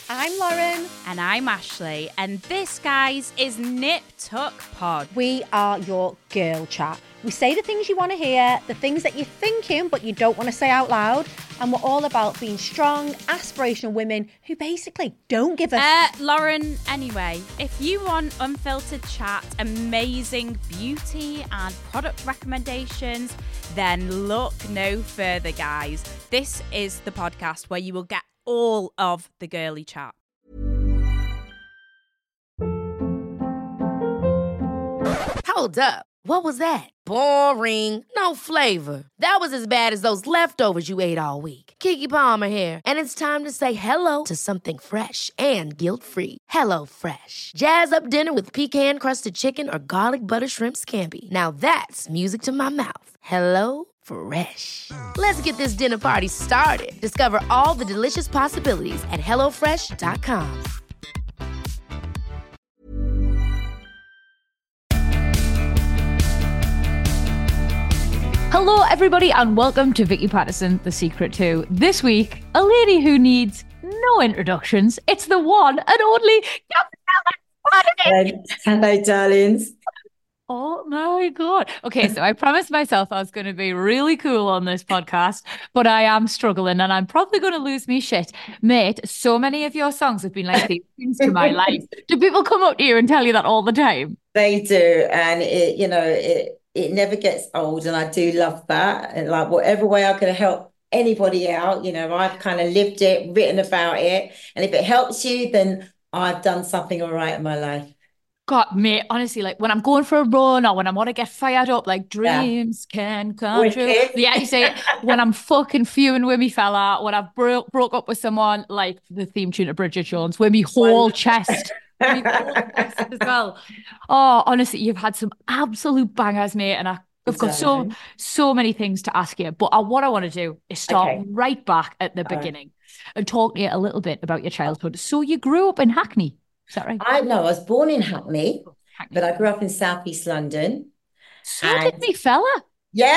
I'm Lauren. And I'm Ashley. And this, guys, is Nip Tuck Pod. We are your girl chat. We say the things you want to hear, the things that you're thinking but you don't want to say out loud. And we're all about being strong, aspirational women who basically don't give a... Lauren, anyway, if you want unfiltered chat, amazing beauty and product recommendations, then look no further, guys. This is the podcast where you will get all of the girly chat. Hold up. What was that? Boring. No flavor. That was as bad as those leftovers you ate all week. Keke Palmer here, and it's time to say hello to something fresh and guilt-free. Hello Fresh. Jazz up dinner with pecan-crusted chicken or garlic butter shrimp scampi. Now that's music to my mouth. Hello Fresh. Let's get this dinner party started. Discover all the delicious possibilities at hellofresh.com. Hello, everybody, and welcome to Vicky Patterson, The Secret To. This week, a lady who needs no introductions. It's the one and only Gabriella Patterson. Hello, darlings. Oh my God. Okay, so I promised myself I was going to be really cool on this podcast, but I am struggling and I'm probably going to lose me shit. Mate, so many of your songs have been like the things to my life. Do people come up to you and tell you that all the time? They do, and it never gets old, and I do love that. And like whatever way I can help anybody out, I've kind of lived it, written about it, and if it helps you, then I've done something all right in my life. God, mate, honestly, like when I'm going for a run or when I want to get fired up, like dreams can come true. Yeah, you say it. When I'm fucking fuming with me fella, when I've broke up with someone, like the theme tune of Bridget Jones, with me whole chest. As well. Oh, honestly, you've had some absolute bangers, mate, and I've got so many things to ask you. But what I want to do is start right back at the beginning and talk to you a little bit about your childhood. So you grew up in Hackney, is that right? I was born in Hackney, but I grew up in South East London. So did me fella. Yeah.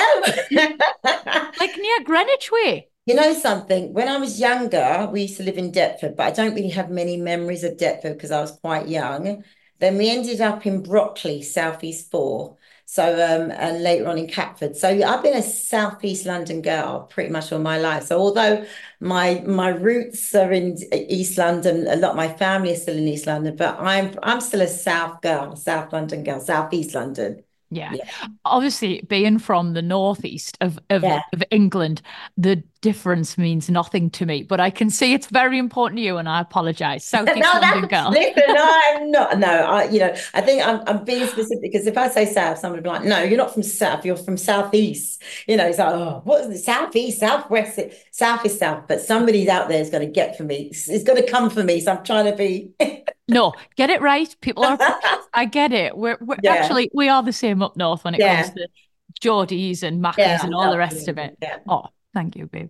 Like near Greenwich way. You know something? When I was younger, we used to live in Deptford, but I don't really have many memories of Deptford because I was quite young. Then we ended up in Brockley, South East 4. So, and later on in Catford. So I've been a South East London girl pretty much all my life. So although my roots are in East London, a lot of my family is still in East London, but I'm still a South girl, South London girl, South East London. Yeah. Obviously, being from the northeast of England, the difference means nothing to me. But I can see it's very important to you, and I apologise. Southeast London girl. Listen, I'm not. No, I think I'm being specific because if I say South, somebody will be like, "No, you're not from South. You're from Southeast." It's like, "Oh, what is it? Southeast, Southwest, South is South." But somebody's out there is going to get for me. It's going to come for me. So I'm trying to be. No, get it right. People are. I get it. We're actually we are the same up north when it comes to Geordies and Mackies and all the rest of it. Yeah. Oh, thank you, babe.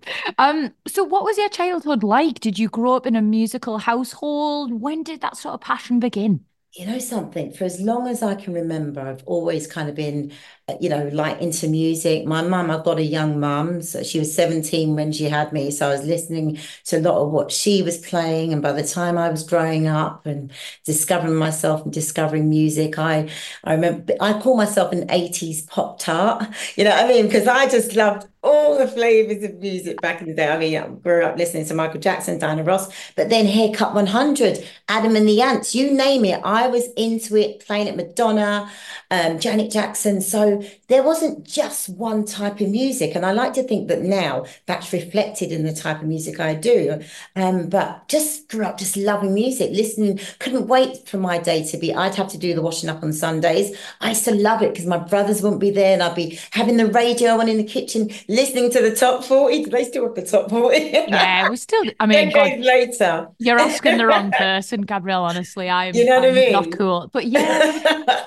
So what was your childhood like? Did you grow up in a musical household? When did that sort of passion begin? You know something, for as long as I can remember, I've always kind of been, like into music. My mum, I've got a young mum, so she was 17 when she had me. So I was listening to a lot of what she was playing. And by the time I was growing up and discovering myself and discovering music, I remember, I call myself an 80s pop tart, you know what I mean? Because I just loved all the flavors of music back in the day. I mean, I grew up listening to Michael Jackson, Diana Ross, but then Haircut 100, Adam and the Ants, you name it. I was into it, playing it, Madonna, Janet Jackson. So there wasn't just one type of music. And I like to think that now that's reflected in the type of music I do. But just grew up just loving music, listening, couldn't wait for my day to be, I'd have to do the washing up on Sundays. I used to love it because my brothers wouldn't be there and I'd be having the radio on in the kitchen, listening to the top 40. Do they still have the top 40? Yeah, we still, I mean, decades later. You're asking the wrong person, Gabrielle, honestly. I'm not cool. But yeah.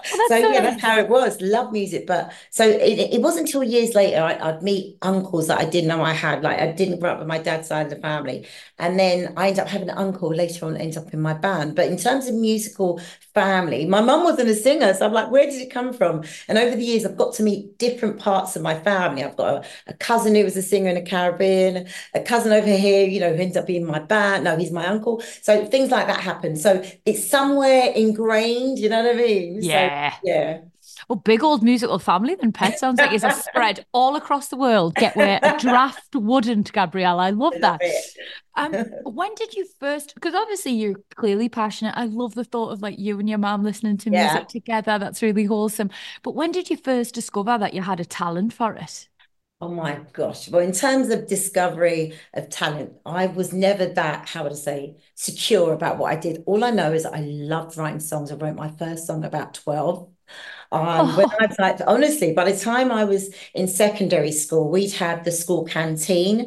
That's how it was. Love music. But so it wasn't until years later I'd meet uncles that I didn't know I had. Like I didn't grow up with my dad's side of the family. And then I ended up having an uncle later on, ends up in my band. But in terms of musical family, my mum wasn't a singer. So I'm like, where did it come from? And over the years, I've got to meet different parts of my family. I've got a cousin who was a singer in the Caribbean, a cousin over here, you know, who ends up being my band. No, he's my uncle. So things like that happen. So it's somewhere ingrained, you know what I mean? Yeah. So, yeah. Oh, big old musical family then. Pet sounds like it's a spread all across the world. Get where a draft wouldn't, Gabrielle. I love that. When did you first, because obviously you're clearly passionate. I love the thought of like you and your mom listening to music together. That's really wholesome. But when did you first discover that you had a talent for it? Oh my gosh. Well, in terms of discovery of talent, I was never that, how would I say, secure about what I did. All I know is I loved writing songs. I wrote my first song about 12. When I was like, honestly, by the time I was in secondary school, we'd had the school canteen.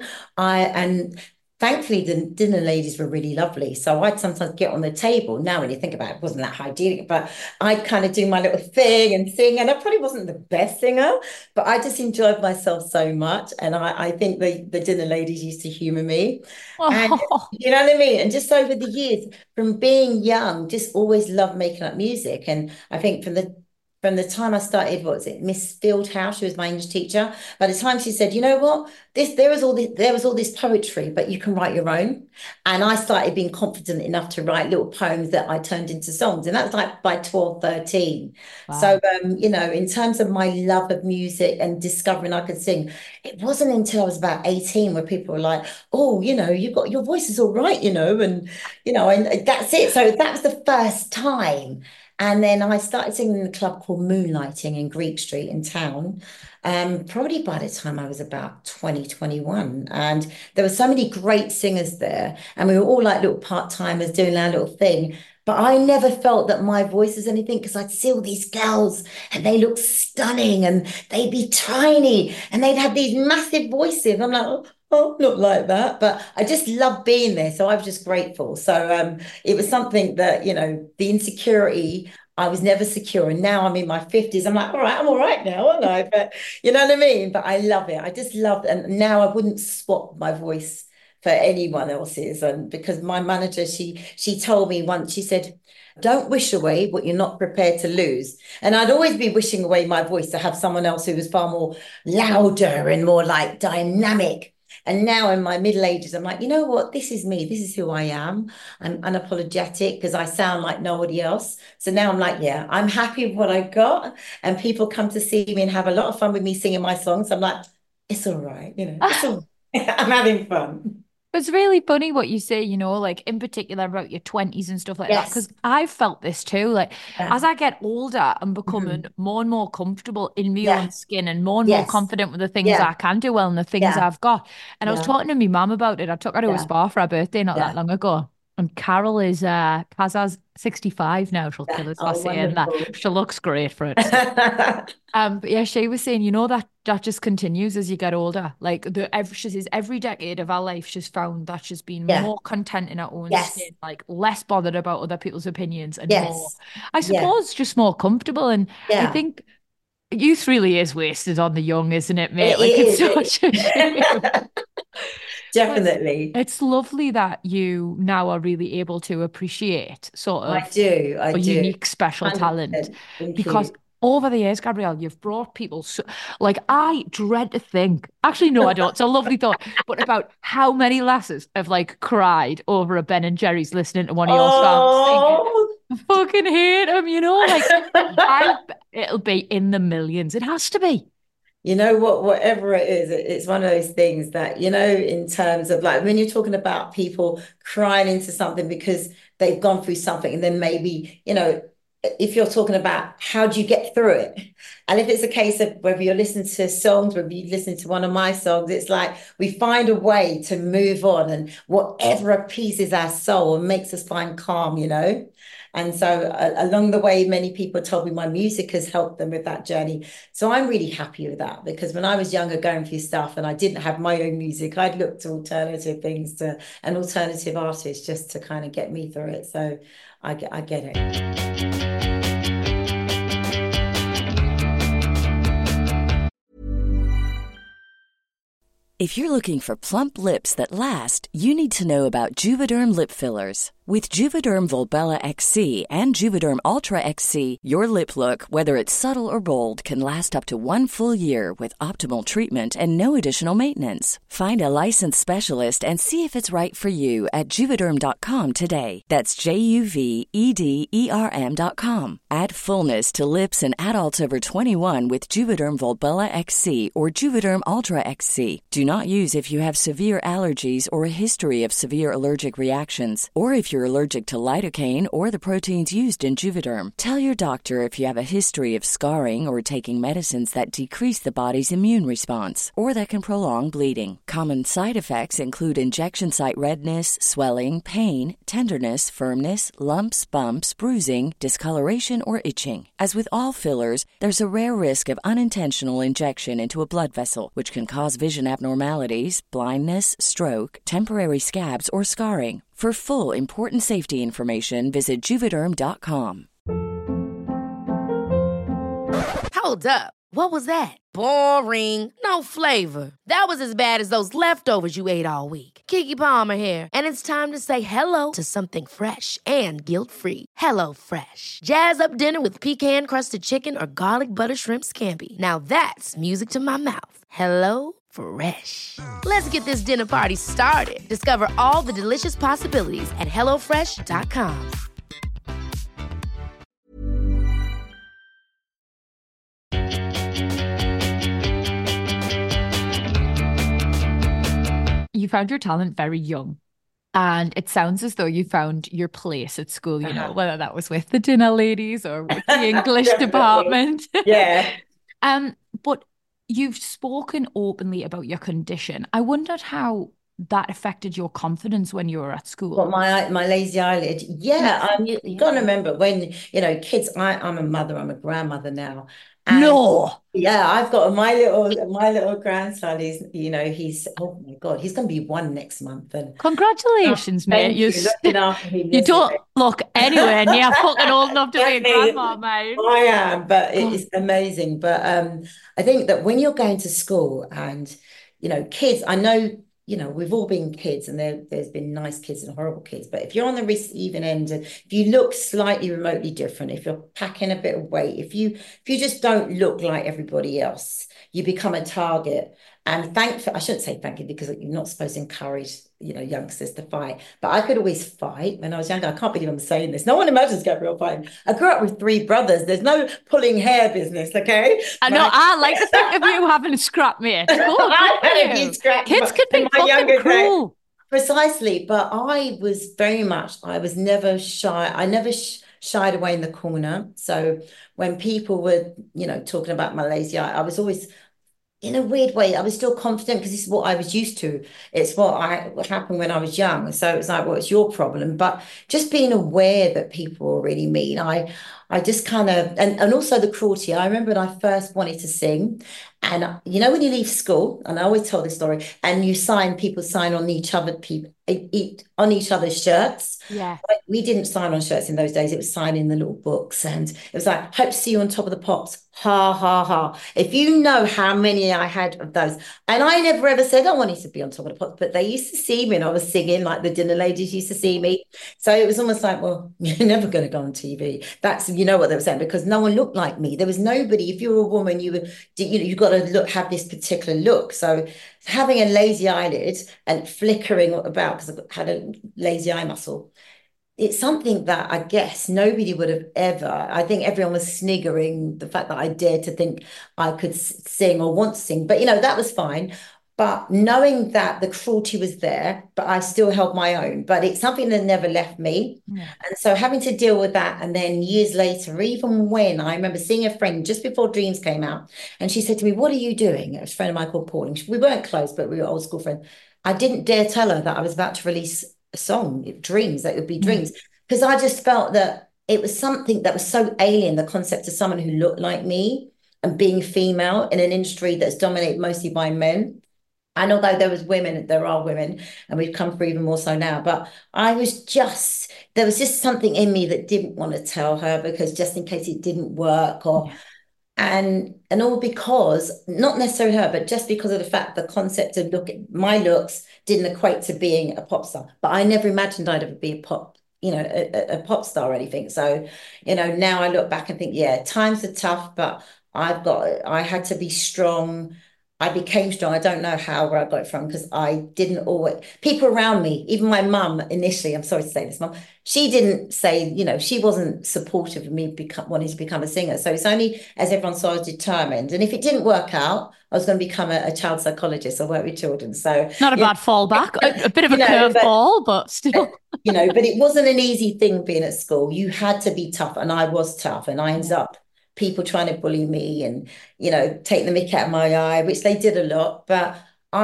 And thankfully, the dinner ladies were really lovely. So I'd sometimes get on the table. Now, when you think about it, it wasn't that hygienic, but I'd kind of do my little thing and sing. And I probably wasn't the best singer, but I just enjoyed myself so much. And I think the dinner ladies used to humor me. And you know what I mean? And just over the years, from being young, just always loved making up music. And I think from the time I started, what was it, Miss Fieldhouse, she was my English teacher. By the time she said, you know what, there was all this poetry, but you can write your own. And I started being confident enough to write little poems that I turned into songs. And that was like by 12, 13. Wow. So, you know, in terms of my love of music and discovering I could sing, it wasn't until I was about 18 where people were like, oh, you know, your voice is all right, you know, and that's it. So that was the first time. And then I started singing in a club called Moonlighting in Greek Street in town, probably by the time I was about 20, 21. And there were so many great singers there. And we were all like little part-timers doing our little thing. But I never felt that my voice was anything because I'd see all these girls and they looked stunning and they'd be tiny and they'd have these massive voices. I'm like, oh, not like that. But I just loved being there. So I was just grateful. So it was something that, you know, the insecurity, I was never secure. And now I'm in my 50s. I'm like, all right, I'm all right now, aren't I? But you know what I mean? But I love it. I just love it. And now I wouldn't swap my voice for anyone else's. And because my manager, she told me once, she said, don't wish away what you're not prepared to lose. And I'd always be wishing away my voice to have someone else who was far more louder and more like dynamic. And now in my middle ages, I'm like, you know what? This is me. This is who I am. I'm unapologetic because I sound like nobody else. So now I'm like, yeah, I'm happy with what I got. And people come to see me and have a lot of fun with me singing my songs. I'm like, it's all right. You know, it's all right. I'm having fun. It's really funny what you say, you know, like in particular about your 20s and stuff like that, because I've felt this too. Like as I get older, I'm becoming more and more comfortable in my own skin and more confident with the things I can do well and the things I've got. And I was talking to my mum about it. I took her to a spa for her birthday not that long ago. And Carol is, Kaza's 65 now. She'll kill us for saying that. She looks great for it. But yeah, she was saying, you know, that just continues as you get older. Like she says every decade of our life, she's found that she's been more content in her own skin, like less bothered about other people's opinions and more, I suppose, just more comfortable. And I think youth really is wasted on the young, isn't it, mate? It's such a shame. Definitely. But it's lovely that you now are really able to appreciate sort of I do. unique, special talent. Because over the years, Gabrielle, you've brought people, like I dread to think, actually, no, I don't. It's a lovely thought, but about how many lasses have like cried over a Ben and Jerry's listening to one of your songs. Thinking, I fucking hate them, you know, like it'll be in the millions. It has to be. You know what, whatever it is, it's one of those things that, you know, in terms of like when you're talking about people crying into something because they've gone through something, and then maybe, you know, if you're talking about how do you get through it, and if it's a case of whether you're listening to songs, whether you listen to one of my songs, it's like we find a way to move on, and whatever appeases our soul and makes us find calm, you know. And so along the way, many people told me my music has helped them with that journey. So I'm really happy with that, because when I was younger going through stuff and I didn't have my own music, I'd look to alternative things and alternative artists just to kind of get me through it. So I get it. If you're looking for plump lips that last, you need to know about Juvederm lip fillers. With Juvederm Volbella XC and Juvederm Ultra XC, your lip look, whether it's subtle or bold, can last up to 1 full year with optimal treatment and no additional maintenance. Find a licensed specialist and see if it's right for you at Juvederm.com today. That's JUVEDERM.com. Add fullness to lips in adults over 21 with Juvederm Volbella XC or Juvederm Ultra XC. Do not use if you have severe allergies or a history of severe allergic reactions, or if you're allergic to lidocaine or the proteins used in Juvederm. Tell your doctor if you have a history of scarring or taking medicines that decrease the body's immune response or that can prolong bleeding. Common side effects include injection site redness, swelling, pain, tenderness, firmness, lumps, bumps, bruising, discoloration, or itching. As with all fillers, there's a rare risk of unintentional injection into a blood vessel, which can cause vision abnormalities, blindness, stroke, temporary scabs, or scarring. For full, important safety information, visit Juvederm.com. Hold up. What was that? Boring. No flavor. That was as bad as those leftovers you ate all week. Keke Palmer here, and it's time to say hello to something fresh and guilt-free. HelloFresh. Jazz up dinner with pecan-crusted chicken or garlic butter shrimp scampi. Now that's music to my mouth. HelloFresh. Let's get this dinner party started. Discover all the delicious possibilities at HelloFresh.com. You found your talent very young, and it sounds as though you found your place at school, you know, whether that was with the dinner ladies or with the English department. Yeah. But you've spoken openly about your condition. I wondered how that affected your confidence when you were at school. Well, my lazy eyelid. Yeah, you got to remember when, kids, I'm a mother, I'm a grandmother now. And no. Yeah, I've got my little grandson. He's oh my God, he's going to be 1 next month. And congratulations, mate. you. Looking after him, you don't look anywhere near fucking old enough to be a grandma, mate. I am, but it is amazing. But I think that when you're going to school and kids, I know. We've all been kids, and there's been nice kids and horrible kids. But if you're on the receiving end, and if you look slightly remotely different, if you're packing a bit of weight, if you just don't look like everybody else, you become a target. And I shouldn't say thank you, because you're not supposed to encourage, youngsters to fight. But I could always fight when I was younger. I can't believe I'm saying this. No one imagines Gabrielle fighting. I grew up with 3 brothers. There's no pulling hair business, okay? I know. I like to think of you having a scrap, mate. Kids could be fucking cruel. Precisely. But I was never shy. I never shied away in the corner. So when people were, talking about my lazy eye, I was always, in a weird way, I was still confident, because this is what I was used to. It's what happened when I was young. So it's like, well, it's your problem. But just being aware that people were really mean, I just kind of, and also the cruelty. I remember when I first wanted to sing, and when you leave school, and I always tell this story, and people sign on each other's shirts. Yeah. We didn't sign on shirts in those days. It was signed in the little books, and it was like, hope to see you on top of the pops. Ha, ha, ha. If you know how many I had of those. And I never ever said I wanted to be on top of the pops, but they used to see me and I was singing, like the dinner ladies used to see me. So it was almost like, well, you're never going to go on TV. That's, what they were saying, because no one looked like me. There was nobody. If you were a woman, you got to have this particular look. So having a lazy eyelid and flickering about, because I had a lazy eye muscle, it's something that I guess nobody would have ever. I think everyone was sniggering the fact that I dared to think I could sing or want to sing. But, that was fine. But knowing that the cruelty was there, but I still held my own. But it's something that never left me. Yeah. And so having to deal with that, and then years later, even when I remember seeing a friend just before Dreams came out, and she said to me, "What are you doing?" It was a friend of mine called Pauline. We weren't close, but we were old school friends. I didn't dare tell her that I was about to release a song, Dreams, that it would be Dreams, because I just felt that it was something that was so alien, the concept of someone who looked like me and being female in an industry that's dominated mostly by men. And although there are women, and we've come through even more so now, but there was just something in me that didn't want to tell her, because just in case it didn't work, or And all because, not necessarily her, but just because of the fact the concept of my looks didn't equate to being a pop star. But I never imagined I'd ever be a pop star or anything. So, now I look back and think, yeah, times are tough, but I had to be strong. I became strong. I don't know where I got it from, because I didn't always, people around me, even my mum initially, I'm sorry to say this, mum, she didn't say, she wasn't supportive of me wanting to become a singer. So it's only as everyone saw I was determined. And if it didn't work out, I was going to become a child psychologist or work with children. So not a bad fallback, a bit of a curveball, but still. But it wasn't an easy thing being at school. You had to be tough, and I was tough, and I ended up people trying to bully me and, take the mick out of my eye, which they did a lot. But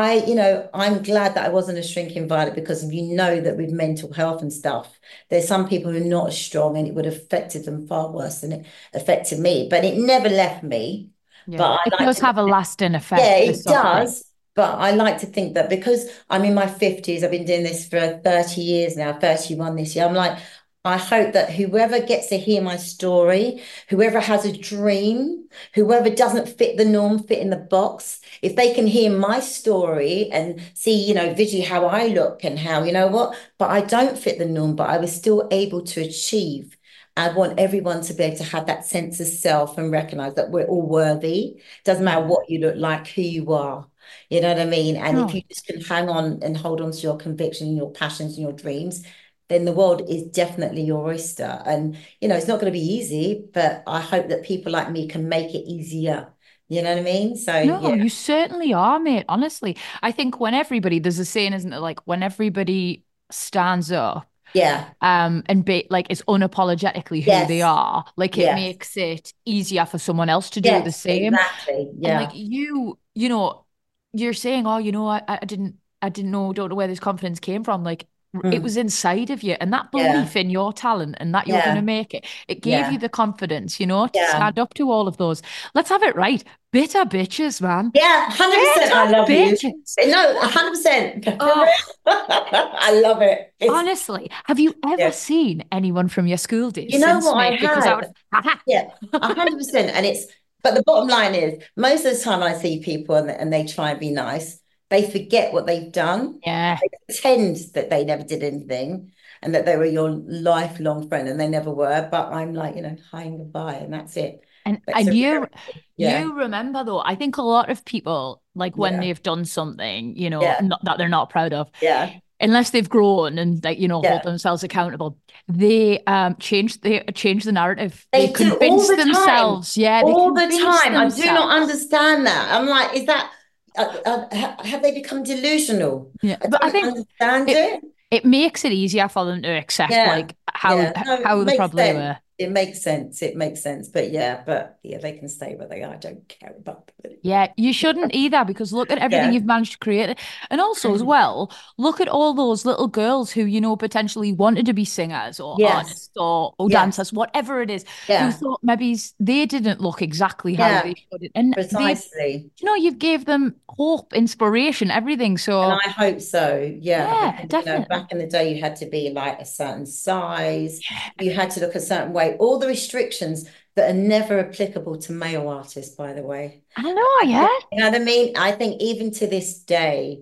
I'm glad that I wasn't a shrinking violet, because that with mental health and stuff, there's some people who are not as strong, and it would have affected them far worse than it affected me. But it never left me. Yeah. But it does have a lasting effect. Yeah, it does. But I like to think that because I'm in my 50s, I've been doing this for 30 years now, 31 this year. I'm like, I hope that whoever gets to hear my story, whoever has a dream, whoever doesn't fit the norm, fit in the box, if they can hear my story and see, visually how I look and how, but I don't fit the norm, but I was still able to achieve. I want everyone to be able to have that sense of self and recognize that we're all worthy. Doesn't matter what you look like, who you are. You know what I mean? And if you just can hang on and hold on to your conviction and your passions and your dreams, then the world is definitely your oyster. And, it's not going to be easy, but I hope that people like me can make it easier. You know what I mean? So, no, you certainly are, mate. Honestly, I think there's a saying, isn't it? Like, when everybody stands up, and be like, is unapologetically who they are, like it makes it easier for someone else to do the same. Exactly. Yeah. And like you're saying, oh, I didn't know, don't know where this confidence came from. Like, it was inside of you, and that belief in your talent and that you're going to make it. It gave you the confidence, to stand up to all of those. Let's have it right. Bitter bitches, man. Yeah, 100%. I love bitches. You. No, 100%. Oh. I love it. Honestly, have you ever seen anyone from your school days? You know what, I have. Yeah, 100%. And but the bottom line is, most of the time I see people and they try and be nice, they forget what they've done. Yeah. They pretend that they never did anything and that they were your lifelong friend, and they never were. But I'm like, hi and goodbye, and that's it. And you remember, though, I think a lot of people, like, when they've done something, not, that they're not proud of, unless they've grown and hold themselves accountable, they change the narrative. They convince themselves. Yeah, all the time. I do not understand that. I'm like, is that have they become delusional? Yeah, but I think understand it. It makes it easier for them to accept how they probably were. It makes sense. But they can stay where they are. I don't care about it. Yeah, you shouldn't either, because look at everything you've managed to create. And also as well, look at all those little girls who, potentially wanted to be singers or artists or dancers, whatever it is, who thought maybe they didn't look exactly how they should. And precisely. You've gave them hope, inspiration, everything. So, and I hope so. Yeah, definitely. Back in the day, you had to be like a certain size. You had to look a certain way. All the restrictions that are never applicable to male artists, by the way. I know, yeah. You know what I mean? I think even to this day,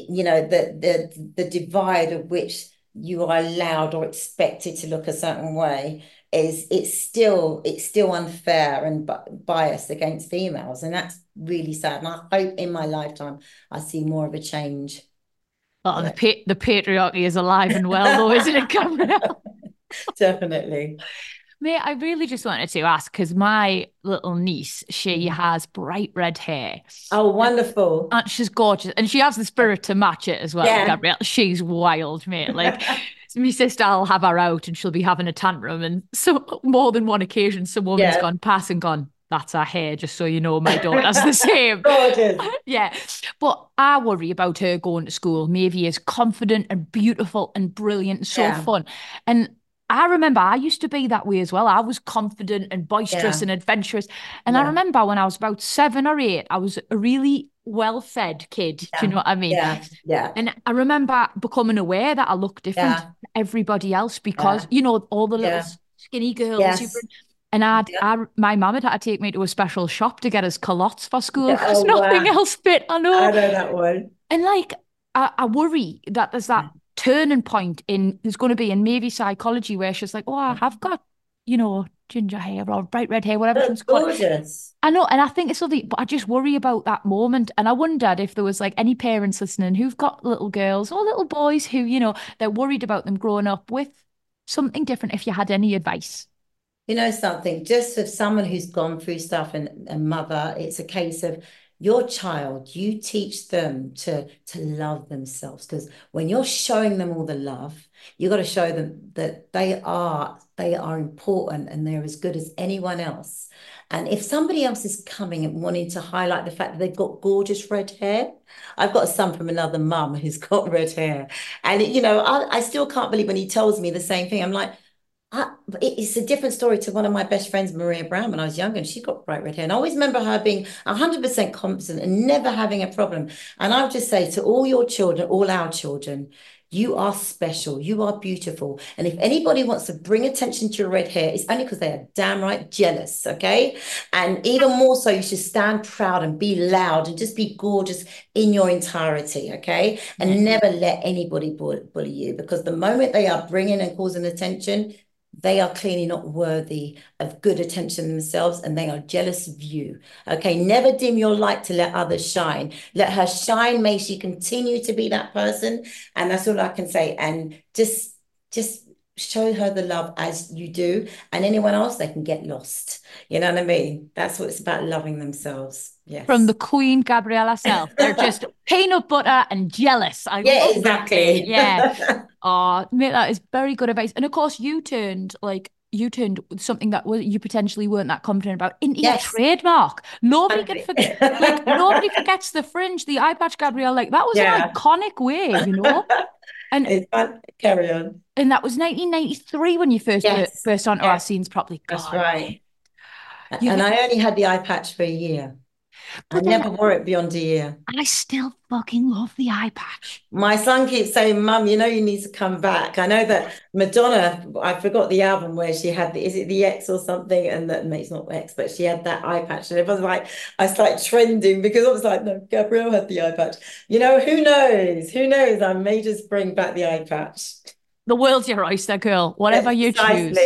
the divide of which you are allowed or expected to look a certain way it's still unfair and biased against females, and that's really sad. And I hope in my lifetime I see more of a change. Oh, the patriarchy is alive and well, though, isn't it, Gabrielle? Definitely. Mate, I really just wanted to ask, because my little niece, she has bright red hair. Oh, wonderful. And she's gorgeous. And she has the spirit to match it as well, Gabrielle. She's wild, mate. Like, my sister, I'll have her out and she'll be having a tantrum. And so more than one occasion, some woman's gone past and gone, that's her hair, just so you know, my daughter's the same. Gorgeous. Yeah. But I worry about her going to school. Maeve is confident and beautiful and brilliant and so fun. And I remember I used to be that way as well. I was confident and boisterous and adventurous. And I remember when I was about 7 or 8, I was a really well-fed kid. Do you know what I mean? Yeah. And I remember becoming aware that I looked different to everybody else because, all the little skinny girls. And my mum had to take me to a special shop to get us culottes for school because nothing else fit. I know. I know that one. And like, I worry that there's that turning point there's going to be in maybe psychology where she's like, oh, I have got, ginger hair or bright red hair, whatever she's called. Gorgeous. I know, and I think it's something, but I just worry about that moment. And I wondered if there was like any parents listening who've got little girls or little boys who, they're worried about them growing up with something different, if you had any advice. You know something, just for someone who's gone through stuff and mother, it's a case of your child, you teach them to love themselves, because when you're showing them all the love, you got to show them that they are important and they're as good as anyone else. And if somebody else is coming and wanting to highlight the fact that they've got gorgeous red hair, I've got a son from another mum who's got red hair, and I still can't believe when he tells me the same thing. I'm like, it's a different story to one of my best friends, Maria Brown, when I was younger, and she got bright red hair. And I always remember her being 100% confident and never having a problem. And I would just say to all your children, all our children, you are special. You are beautiful. And if anybody wants to bring attention to your red hair, it's only because they are damn right jealous, okay? And even more so, you should stand proud and be loud and just be gorgeous in your entirety, okay? And never let anybody bully you, because the moment they are bringing and causing attention, they are clearly not worthy of good attention themselves, and they are jealous of you. Okay, never dim your light to let others shine. Let her shine. May she continue to be that person. And that's all I can say. And just show her the love as you do. And anyone else, they can get lost. You know what I mean? That's what it's about, loving themselves. Yes. From the Queen, Gabrielle herself. They're just peanut butter and jealous. Yeah, exactly. Yeah. Oh, mate, that is very good advice. And of course, you turned something that you potentially weren't that confident about into your trademark. Nobody can forget. Nobody forgets the fringe, the eye patch, Gabrielle. Like, that was an iconic wave, And it's fun. Carry on. And that was 1993 when you first onto our scenes properly. God. That's right. And I only had the eye patch for a year. I never wore it beyond a year. I still fucking love the eye patch. My son keeps saying, Mum, you need to come back. I know that Madonna, I forgot the album where she had is it the X or something? And that it's not X, but she had that eye patch. And everyone's like, I started trending because I was like, no, Gabrielle had the eye patch. Who knows? Who knows? I may just bring back the eye patch. The world's your oyster, girl. Whatever you choose.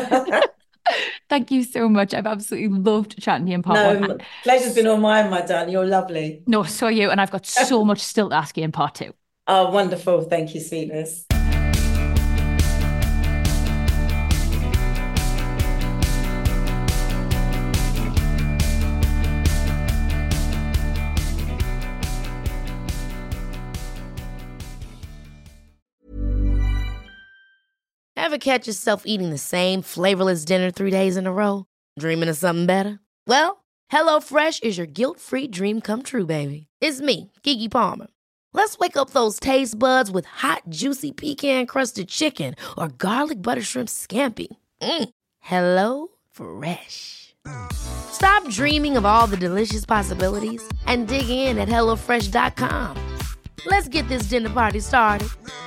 Thank you so much. I've absolutely loved chatting to you in part one. Pleasure's been all mine, my darling. You're lovely. No, so are you. And I've got so much still to ask you in part two. Oh, wonderful. Thank you, sweetness. Ever catch yourself eating the same flavorless dinner 3 days in a row? Dreaming of something better? Well, HelloFresh is your guilt-free dream come true, baby. It's me, Keke Palmer. Let's wake up those taste buds with hot, juicy pecan-crusted chicken or garlic butter shrimp scampi. Hello Fresh. Stop dreaming of all the delicious possibilities and dig in at HelloFresh.com. Let's get this dinner party started.